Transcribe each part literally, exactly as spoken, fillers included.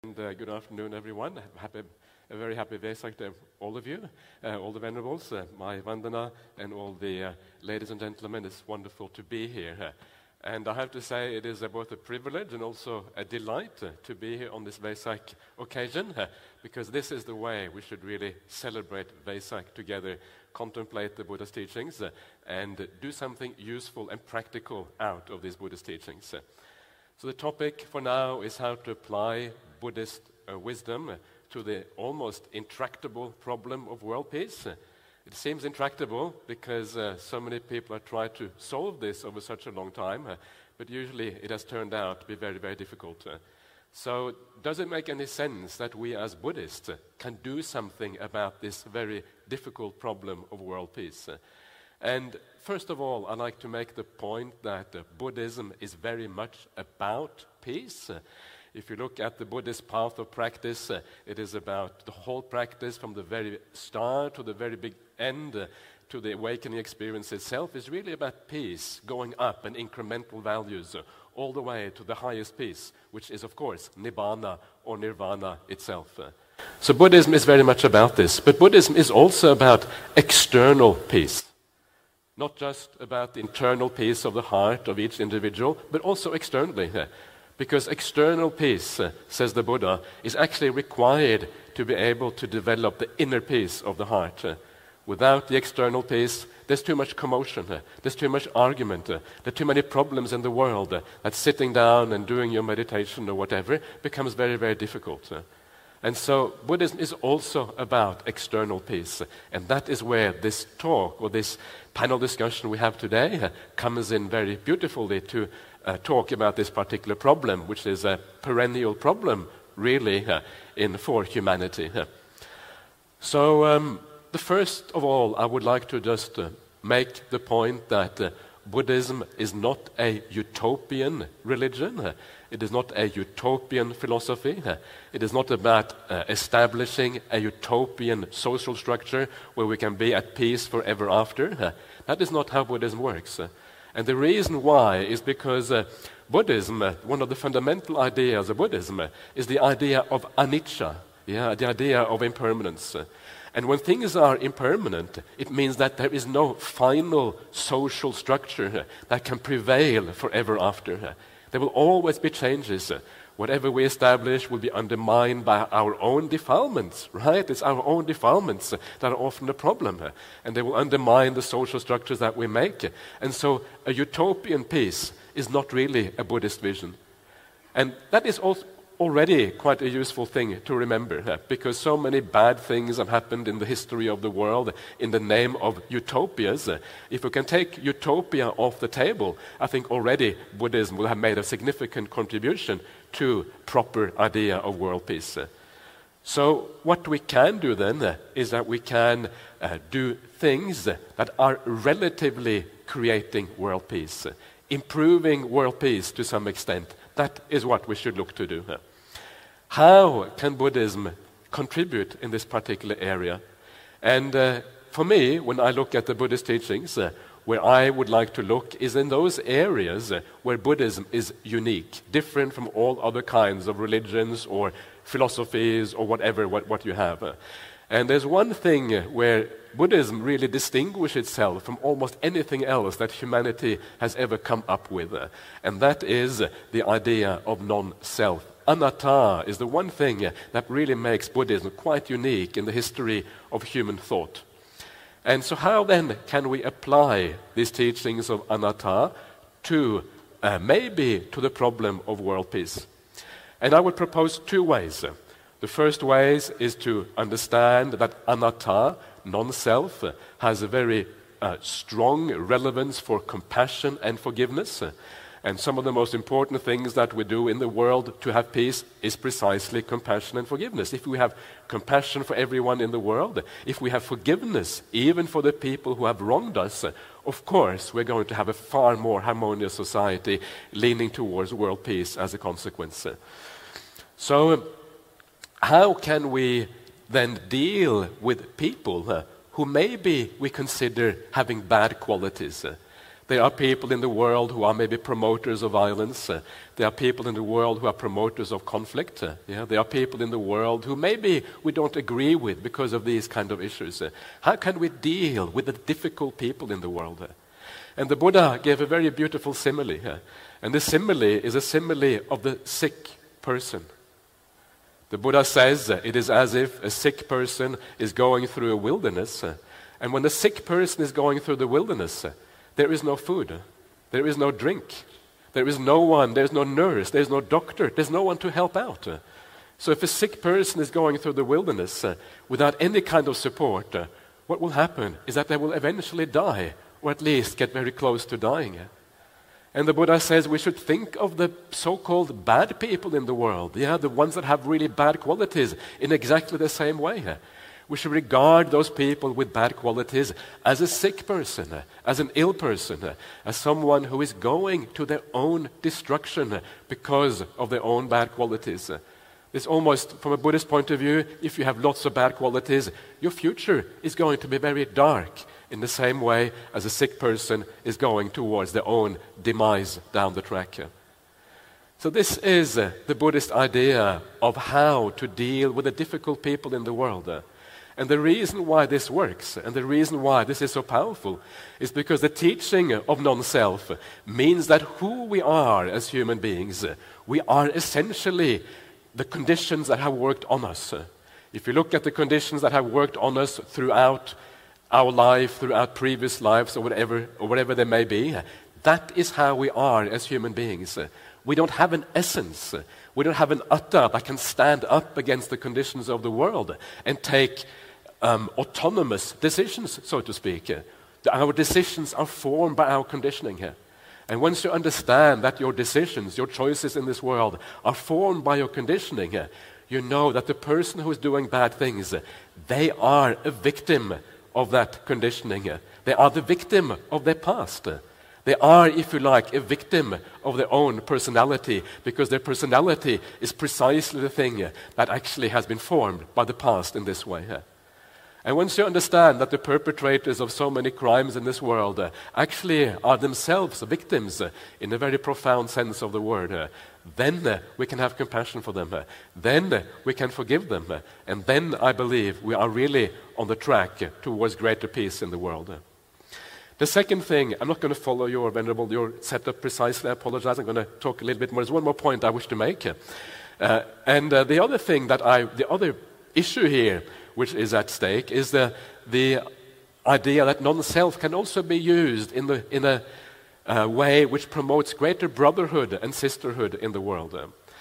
And uh, good afternoon, everyone. Happy, a very happy Vesak to all of you, uh, all the venerables, uh, my Vandana, and all the uh, ladies and gentlemen. It's wonderful to be here. Uh, and I have to say it is uh, both a privilege and also a delight uh, to be here on this Vesak occasion, uh, because this is the way we should really celebrate Vesak together, contemplate the Buddha's teachings, uh, and do something useful and practical out of these Buddhist teachings. Uh, so the topic for now is how to apply Buddhist uh, wisdom uh, to the almost intractable problem of world peace. Uh, it seems intractable because uh, so many people have tried to solve this over such a long time, uh, but usually it has turned out to be very, very difficult. Uh, so does it make any sense that we as Buddhists uh, can do something about this very difficult problem of world peace? Uh, and first of all, I'd like to make the point that uh, Buddhism is very much about peace. Uh, If you look at the Buddhist path of practice, uh, it is about the whole practice from the very start to the very big end uh, to the awakening experience itself is really about peace, going up in incremental values uh, all the way to the highest peace, which is, of course, Nibbana or Nirvana itself. Uh. So Buddhism is very much about this, but Buddhism is also about external peace. Not just about the internal peace of the heart of each individual, but also externally. Uh. Because external peace, uh, says the Buddha, is actually required to be able to develop the inner peace of the heart. Uh, without the external peace, there's too much commotion, uh, there's too much argument, uh, there are too many problems in the world uh, that sitting down and doing your meditation or whatever becomes very, very difficult. Uh, and so Buddhism is also about external peace. Uh, and that is where this talk or this panel discussion we have today uh, comes in very beautifully to Uh, talk about this particular problem, which is a perennial problem, really, uh, in for humanity. Uh. So, um, the first of all, I would like to just uh, make the point that uh, Buddhism is not a utopian religion. Uh, it is not a utopian philosophy. Uh, it is not about uh, establishing a utopian social structure where we can be at peace forever after. Uh, that is not how Buddhism works. Uh, And the reason why is because uh, Buddhism, uh, one of the fundamental ideas of Buddhism, uh, is the idea of anicca, yeah, the idea of impermanence. Uh, and when things are impermanent, it means that there is no final social structure uh, that can prevail forever after. Uh, there will always be changes. Uh, Whatever we establish will be undermined by our own defilements, right? It's our own defilements that are often a problem. And they will undermine the social structures that we make. And so a utopian peace is not really a Buddhist vision. And that is also already quite a useful thing to remember, because so many bad things have happened in the history of the world in the name of utopias. If we can take utopia off the table, I think already Buddhism will have made a significant contribution to proper idea of world peace. So what we can do then uh, is that we can uh, do things that are relatively creating world peace, uh, improving world peace to some extent. That is what we should look to do. Uh. How can Buddhism contribute in this particular area? And uh, for me, when I look at the Buddhist teachings, uh, where I would like to look is in those areas uh, where Buddhism is unique, different from all other kinds of religions or philosophies or whatever what, what you have. Uh, and there's one thing uh, where Buddhism really distinguishes itself from almost anything else that humanity has ever come up with, uh, and that is uh, the idea of non-self. Anatta is the one thing uh, that really makes Buddhism quite unique in the history of human thought. And so how then can we apply these teachings of anatta to uh, maybe to the problem of world peace? And I would propose two ways. The first way is to understand that anatta, non-self, uh, has a very uh, strong relevance for compassion and forgiveness. And some of the most important things that we do in the world to have peace is precisely compassion and forgiveness. If we have compassion for everyone in the world, if we have forgiveness even for the people who have wronged us, of course we're going to have a far more harmonious society leaning towards world peace as a consequence. So how can we then deal with people uh, who maybe we consider having bad qualities? Uh, There are people in the world who are maybe promoters of violence. Uh, there are people in the world who are promoters of conflict. Uh, yeah? There are people in the world who maybe we don't agree with because of these kind of issues. Uh, how can we deal with the difficult people in the world? Uh, and the Buddha gave a very beautiful simile. Uh, and the simile is a simile of the sick person. The Buddha says uh, it is as if a sick person is going through a wilderness. Uh, and when the sick person is going through the wilderness, uh, there is no food, there is no drink, there is no one, there's no nurse, there's no doctor, there's no one to help out. So if a sick person is going through the wilderness uh, without any kind of support, uh, what will happen is that they will eventually die, or at least get very close to dying. And the Buddha says we should think of the so-called bad people in the world, yeah, the ones that have really bad qualities, in exactly the same way. We should regard those people with bad qualities as a sick person, as an ill person, as someone who is going to their own destruction because of their own bad qualities. It's almost, from a Buddhist point of view, if you have lots of bad qualities, your future is going to be very dark in the same way as a sick person is going towards their own demise down the track. So this is the Buddhist idea of how to deal with the difficult people in the world. And the reason why this works, and the reason why this is so powerful, is because the teaching of non-self means that who we are as human beings, we are essentially the conditions that have worked on us. If you look at the conditions that have worked on us throughout our life, throughout previous lives, or whatever, or whatever they may be, that is how we are as human beings. We don't have an essence. We don't have an atta that can stand up against the conditions of the world and take um, autonomous decisions, so to speak. Our decisions are formed by our conditioning here. And once you understand that your decisions, your choices in this world are formed by your conditioning, you know that the person who is doing bad things, they are a victim of that conditioning. They are the victim of their past. They are, if you like, a victim of their own personality, because their personality is precisely the thing that actually has been formed by the past in this way. And once you understand that the perpetrators of so many crimes in this world uh, actually are themselves victims uh, in a very profound sense of the word, uh, then uh, we can have compassion for them. Uh, then uh, we can forgive them. Uh, and then I believe we are really on the track uh, towards greater peace in the world. Uh. The second thing, I'm not going to follow your venerable, your setup precisely, I apologize, I'm going to talk a little bit more. There's one more point I wish to make. Uh, and uh, the other thing that I, the other issue here, which is at stake, is the, the idea that non-self can also be used in, the, in a uh, way which promotes greater brotherhood and sisterhood in the world.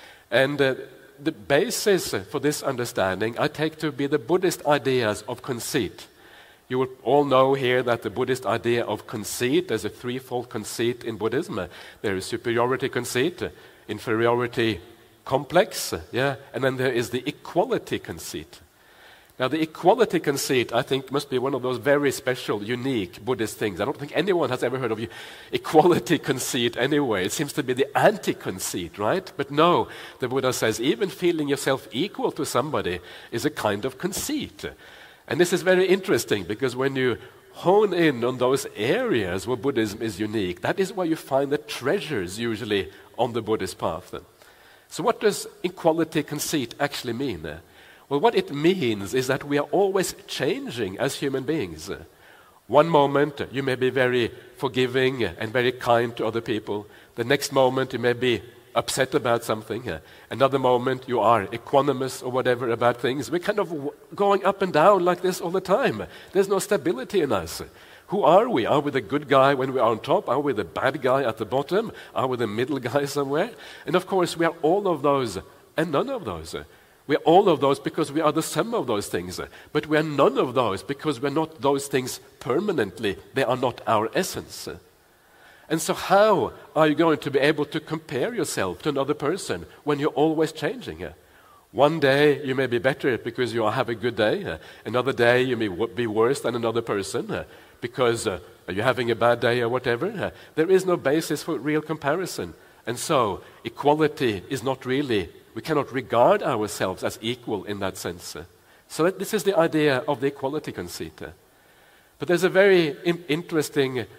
And uh, the basis for this understanding I take to be the Buddhist ideas of conceit. You will all know here that the Buddhist idea of conceit, there's a threefold conceit in Buddhism. There is superiority conceit, inferiority complex, yeah, and then there is the equality conceit. Now, the equality conceit, I think, must be one of those very special, unique Buddhist things. I don't think anyone has ever heard of equality conceit anyway. It seems to be the anti-conceit, right? But no, the Buddha says, even feeling yourself equal to somebody is a kind of conceit. And this is very interesting, because when you hone in on those areas where Buddhism is unique, that is where you find the treasures, usually, on the Buddhist path. So what does equality conceit actually mean? Well, what it means is that we are always changing as human beings. One moment you may be very forgiving and very kind to other people. The next moment you may be upset about something. Another moment you are equanimous or whatever about things. We're kind of going up and down like this all the time. There's no stability in us. Who are we? Are we the good guy when we are on top? Are we the bad guy at the bottom? Are we the middle guy somewhere? And of course we are all of those and none of those. We are all of those because we are the sum of those things. But we are none of those because we are not those things permanently. They are not our essence. And so how are you going to be able to compare yourself to another person when you're always changing? One day you may be better because you have a good day. Another day you may be worse than another person because you're having a bad day or whatever. There is no basis for real comparison. And so equality is not really, we cannot regard ourselves as equal in that sense. So that this is the idea of the equality conceit. But there's a very in- interesting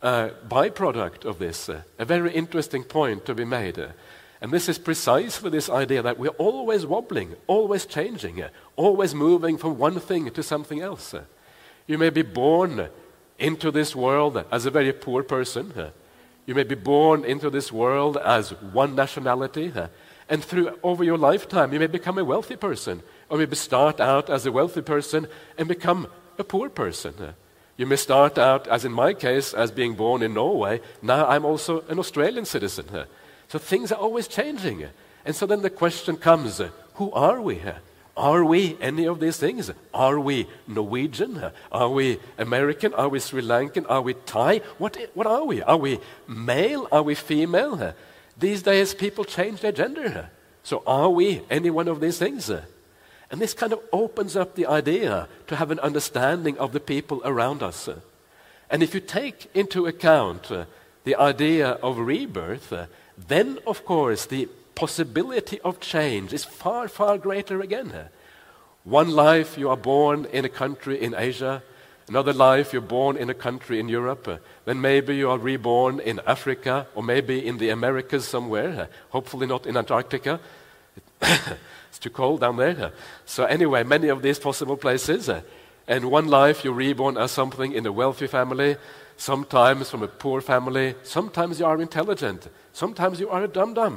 uh, byproduct of this, uh, a very interesting point to be made. Uh, and this is precisely this idea that we're always wobbling, always changing, uh, always moving from one thing to something else. Uh, you may be born into this world as a very poor person. Uh, you may be born into this world as one nationality. Uh, and through over your lifetime, you may become a wealthy person, or maybe start out as a wealthy person and become a poor person. Uh, You may start out, as in my case, as being born in Norway. Now I'm also an Australian citizen. So things are always changing. And so then the question comes, who are we? Are we any of these things? Are we Norwegian? Are we American? Are we Sri Lankan? Are we Thai? What, what are we? Are we male? Are we female? These days people change their gender. So are we any one of these things? And this kind of opens up the idea to have an understanding of the people around us. And if you take into account uh, the idea of rebirth, uh, then, of course, the possibility of change is far, far greater again. One life you are born in a country in Asia, another life you're born in a country in Europe, uh, then maybe you are reborn in Africa, or maybe in the Americas somewhere, uh, hopefully not in Antarctica. It's too cold down there. So anyway, many of these possible places. Uh, and one life you're reborn as something in a wealthy family, sometimes from a poor family, sometimes you are intelligent, sometimes you are a dum-dum.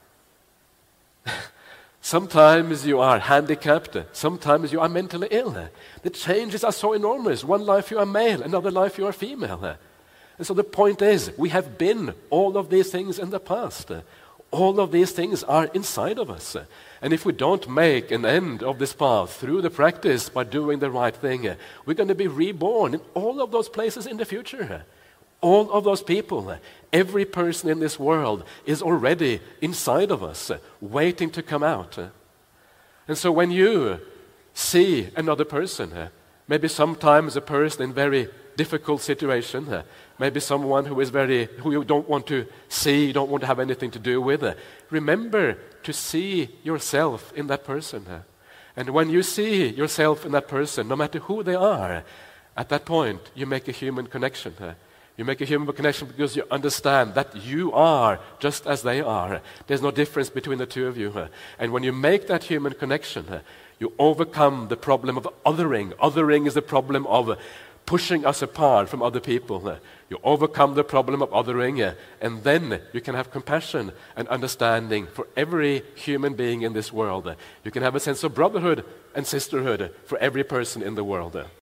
Sometimes you are handicapped, sometimes you are mentally ill. The changes are so enormous. One life you are male, another life you are female. And so the point is, we have been all of these things in the past. All of these things are inside of us. And if we don't make an end of this path through the practice by doing the right thing, we're going to be reborn in all of those places in the future. All of those people, every person in this world is already inside of us, waiting to come out. And so when you see another person, maybe sometimes a person in very difficult situation, uh, maybe someone who is very, who you don't want to see, you don't want to have anything to do with, uh, remember to see yourself in that person. Uh, and when you see yourself in that person, no matter who they are, at that point you make a human connection. Uh, you make a human connection because you understand that you are just as they are. There's no difference between the two of you. Uh, and when you make that human connection, uh, you overcome the problem of othering. Othering is the problem of uh, pushing us apart from other people. You overcome the problem of othering, and then you can have compassion and understanding for every human being in this world. You can have a sense of brotherhood and sisterhood for every person in the world.